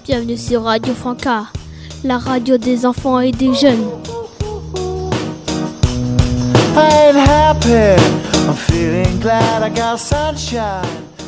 Bienvenue sur Radio Franca, la radio des enfants et des jeunes. I'm happy, I'm feeling glad I got sunshine.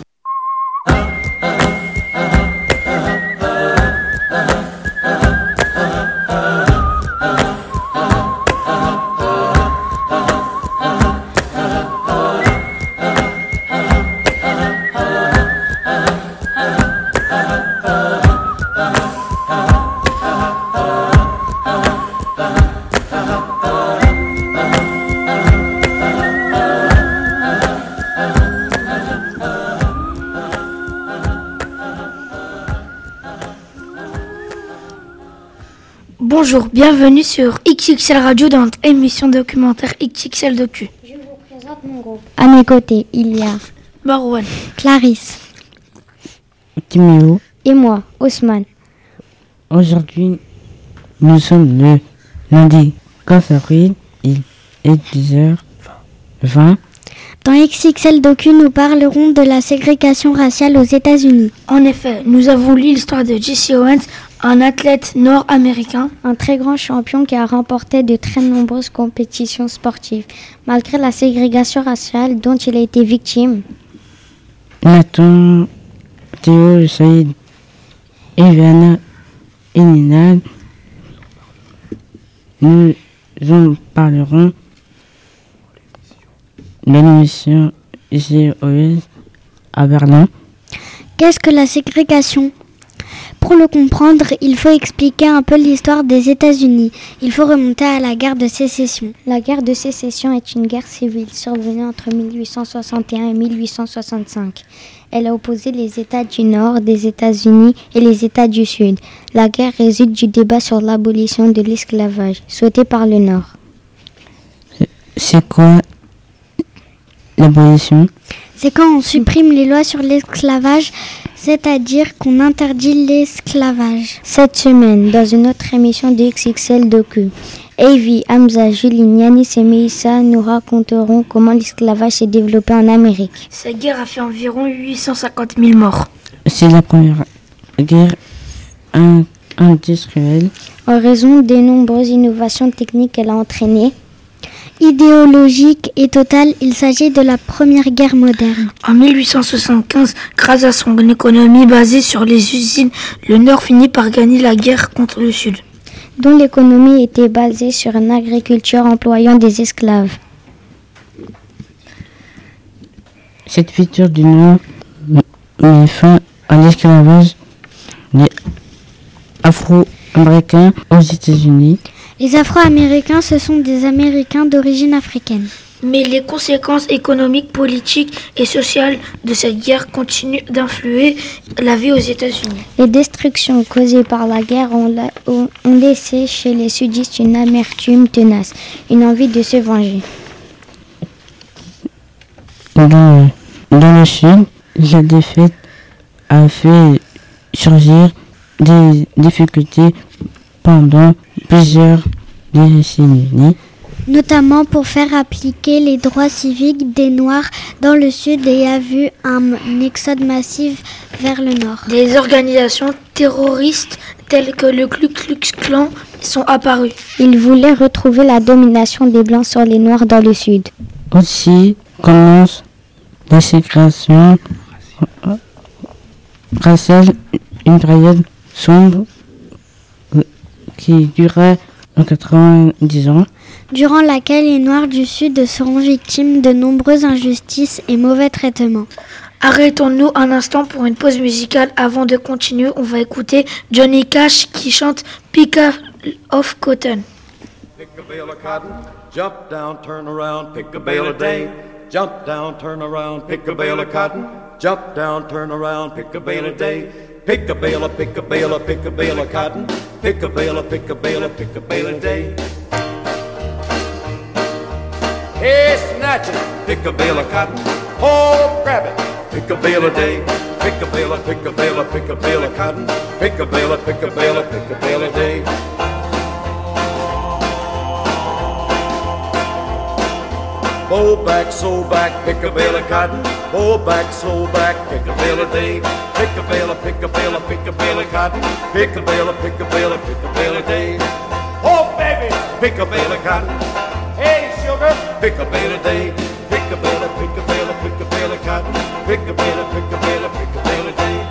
Bonjour, bienvenue sur XXL Radio dans notre émission documentaire XXL Docu. Je vous présente mon groupe. À mes côtés, il y a Marwan, Clarisse, Timéo. et moi, Ousmane. Aujourd'hui, nous sommes le lundi 15 avril, il est 10h20. Dans XXL Docu, nous parlerons de la ségrégation raciale aux États-Unis. en effet, nous avons lu l'histoire de Jesse Owens, un athlète nord-américain. Un très grand champion qui a remporté de très nombreuses compétitions sportives, malgré la ségrégation raciale dont il a été victime. Nathan, Théo, Saïd, Eviana et Nina. Nous en parlerons de l'émission ICOS à Berlin. Qu'est-ce que la ségrégation ? Pour le comprendre, il faut expliquer un peu l'histoire des États-Unis. Il faut remonter à la guerre de sécession. La guerre de sécession est une guerre civile survenue entre 1861 et 1865. Elle a opposé les États du Nord des États-Unis et les États du Sud. La guerre résulte du débat sur l'abolition de l'esclavage, souhaité par le Nord. C'est quoi l'abolition? C'est quand on supprime les lois sur l'esclavage, c'est-à-dire qu'on interdit l'esclavage. Cette semaine, dans une autre émission de XXL Docu, Avi, Hamza, Julie, Yanis et Meissa nous raconteront comment l'esclavage s'est développé en Amérique. Cette guerre a fait environ 850 000 morts. C'est la première guerre industrielle. En raison des nombreuses innovations techniques qu'elle a entraînées, idéologique et totale, il s'agit de la première guerre moderne. En 1875, grâce à son économie basée sur les usines, le Nord finit par gagner la guerre contre le Sud, Dont l'économie était basée sur une agriculture employant des esclaves. Cette victoire du Nord met fin à l'esclavage des Afro-Américains aux États-Unis. Les Afro-Américains, ce sont des Américains d'origine africaine. Mais les conséquences économiques, politiques et sociales de cette guerre continuent d'influer la vie aux États-Unis. Les destructions causées par la guerre ont laissé chez les sudistes une amertume tenace, une envie de se venger. Dans le Sud, la défaite a fait surgir des difficultés pendant plusieurs décennies. Notamment pour faire appliquer les droits civiques des Noirs dans le Sud et a vu un exode massif vers le Nord. Des organisations terroristes telles que le Ku Klux Klan sont apparues. Ils voulaient retrouver la domination des Blancs sur les Noirs dans le Sud. Aussi commence la ségrégation raciale, une période sombre qui durait 90 ans. Durant laquelle les Noirs du Sud seront victimes de nombreuses injustices et mauvais traitements. Arrêtons-nous un instant pour une pause musicale. Avant de continuer, on va écouter Johnny Cash qui chante Pick a of Cotton. Pick a bale of cotton, jump down, turn around, pick a bale a day. Jump down, turn around, pick a bale of cotton. Jump down, turn around, pick a bale a day. Pick a bale of, pick a bale of, pick a bale of cotton. Pick a bale of, pick a bale of, pick a bale a day. Hey, snatch it, pick a bale of cotton. Oh, grab it, pick a bale a day. Pick a bale of, pick a bale of, pick a bale of cotton. Pick a bale of, pick a bale of, pick a bale a day. Bow back, sow back, pick a bale of cotton. Bow back, sow back, pick a bale a day. Pick a bale of, pick a bale of, pick a bale of cotton. Pick a bale of, pick a bale of, pick a bale a day. Oh baby, pick a bale of cotton. Hey sugar, pick a bale a day. Pick a bale of, pick a bale of, pick a bale of cotton. Pick a bale of, pick a bale of, pick a bale a day.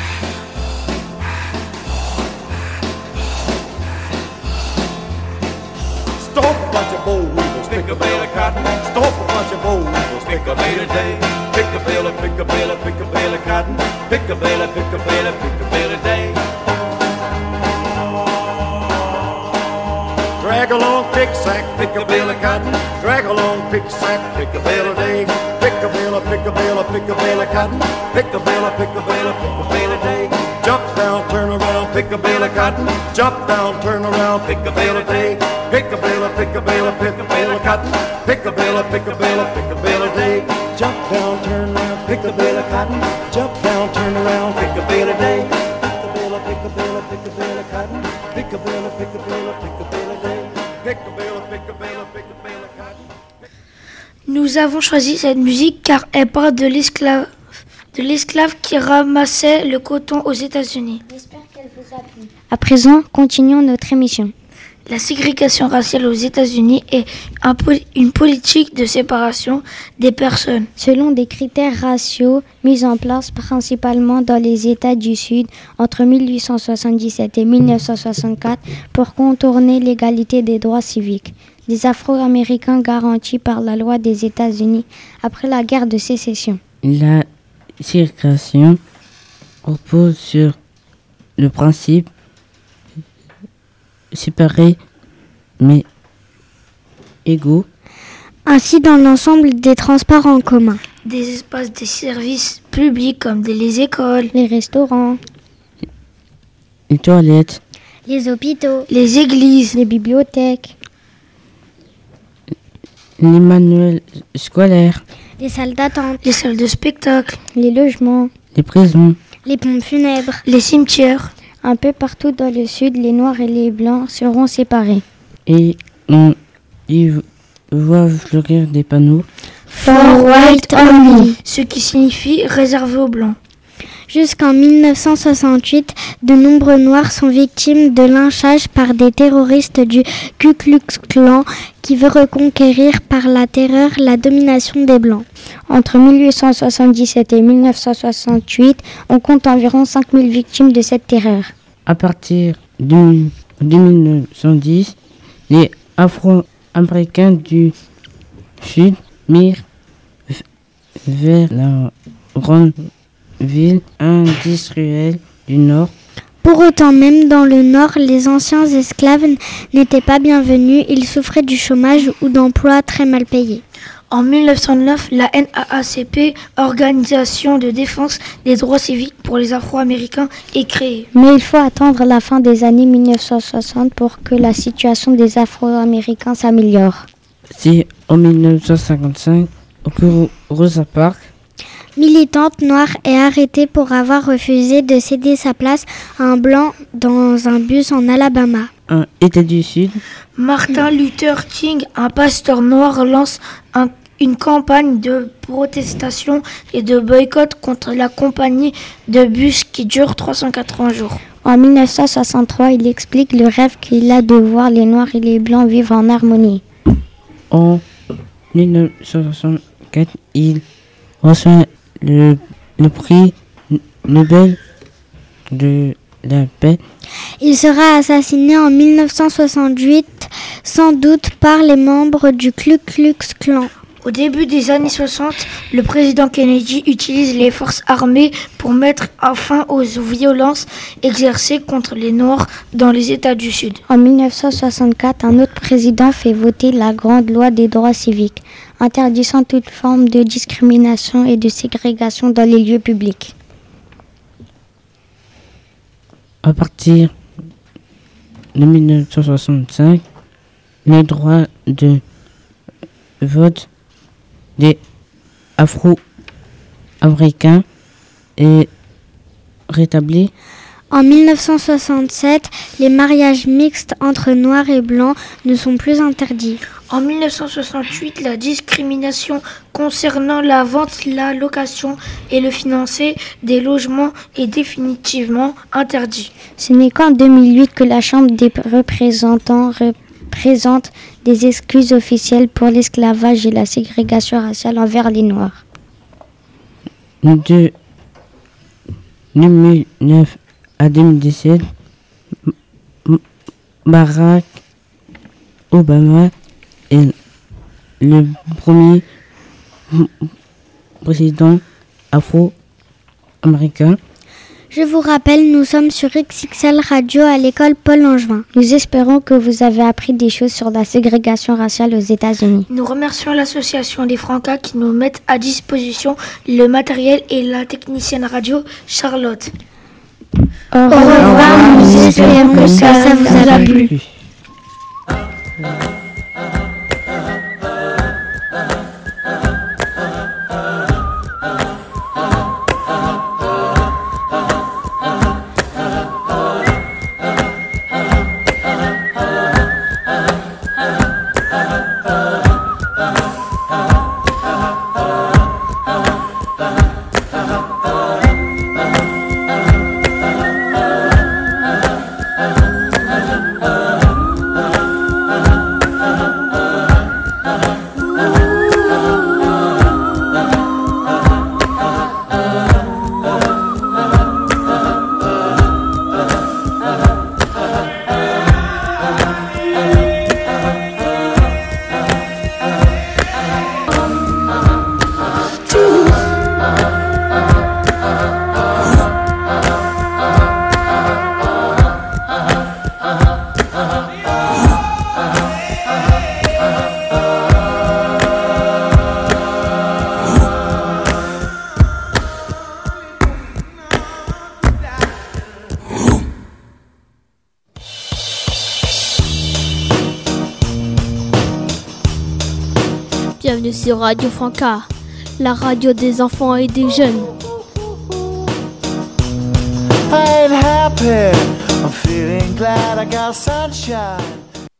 Stomp a bunch of boll weevils, pick a bale of cotton. Stomp a bunch of boll weevils, pick a bale a day. Pick a bale of, pick a bale of, pick a bale of cotton. Pick a bale of, pick a bale of, pick a bale a day. Drag along pick sack, pick a bale of cotton. Drag along pick sack, pick a bale a day. Pick a bale of, pick a bale of, pick a bale of cotton. Pick a bale of, pick a bale of, pick a bale a day. Jump down, turn around, pick a bale of cotton. Jump down, turn around, pick a bale a day. Pick a bale of, pick a bale of, pick a bale of cotton. Pick a bale of, pick a bale of, pick a bale a day. Jump down, turn around, pick a bale of cotton. Jump down, turn around, pick a bale a day. Pick a bale of, pick a bale of, pick a bale of cotton. Pick a bale of, pick a bale of, pick a bale a day. Pick a bale of, pick a bale of, pick a bale of cotton. Nous avons choisi cette musique car elle parle de l'esclave qui ramassait le coton aux États-Unis. J'espère qu'elle vous a plu. À présent, continuons notre émission. La ségrégation raciale aux États-Unis est une politique de séparation des personnes. Selon des critères raciaux mis en place principalement dans les États du Sud entre 1877 et 1964 pour contourner l'égalité des droits civiques. Des Afro-Américains garantis par la loi des États-Unis après la guerre de sécession. La ségrégation repose sur le principe séparés mais égaux. Ainsi dans l'ensemble des transports en commun. Des espaces des services publics comme les écoles, Les restaurants, Les toilettes, les hôpitaux, les églises, les bibliothèques, les manuels scolaires, les salles d'attente, les salles de spectacle, les logements, les prisons, les pompes funèbres. les cimetières. Un peu partout dans le Sud, les Noirs et les Blancs seront séparés. et on y voit fleurir des panneaux. For white only. Ce qui signifie réservé aux blancs. Jusqu'en 1968, de nombreux Noirs sont victimes de lynchage par des terroristes du Ku Klux Klan qui veut reconquérir par la terreur la domination des Blancs. Entre 1877 et 1968, on compte environ 5000 victimes de cette terreur. À partir de 1910, les Afro-Américains du Sud mirent vers la grande ville industrielle du Nord. Pour autant, même dans le Nord, les anciens esclaves n'étaient pas bienvenus. Ils souffraient du chômage ou d'emplois très mal payés. En 1909, la NAACP, Organisation de défense des droits civiques pour les Afro-Américains, est créée. Mais il faut attendre la fin des années 1960 pour que la situation des Afro-Américains s'améliore. C'est en 1955 que Rosa Parks, Militante noire, est arrêtée pour avoir refusé de céder sa place à un blanc dans un bus en Alabama. un État du Sud, Martin Luther King, un pasteur noir, lance une campagne de protestation et de boycott contre la compagnie de bus qui dure 380 jours. En 1963, il explique le rêve qu'il a de voir les Noirs et les Blancs vivre en harmonie. en 1964, il reçoit le prix Nobel de la paix. Il sera assassiné en 1968, sans doute par les membres du Ku Klux Klan. Au début des années 60, le président Kennedy utilise les forces armées pour mettre fin aux violences exercées contre les Noirs dans les États du Sud. En 1964, un autre président fait voter la Grande Loi des droits civiques, interdisant toute forme de discrimination et de ségrégation dans les lieux publics. À partir de 1965, le droit de vote des Afro-Américains est rétabli. En 1967, les mariages mixtes entre noirs et blancs ne sont plus interdits. En 1968, la discrimination concernant la vente, la location et le financement des logements est définitivement interdit. Ce n'est qu'en 2008 que la Chambre des représentants présente des excuses officielles pour l'esclavage et la ségrégation raciale envers les Noirs. De 2009 à 2017, Barack Obama est le premier président afro-américain. Je vous rappelle, nous sommes sur XXL Radio à l'école Paul Langevin. Nous espérons que vous avez appris des choses sur la ségrégation raciale aux États-Unis. Nous remercions l'association des Francas qui nous mettent à disposition le matériel et la technicienne radio Charlotte. Au revoir, nous espérons que ça vous a plu. Bienvenue sur Radio Franca, la radio des enfants et des jeunes. I ain't happy, I'm feeling glad I got sunshine.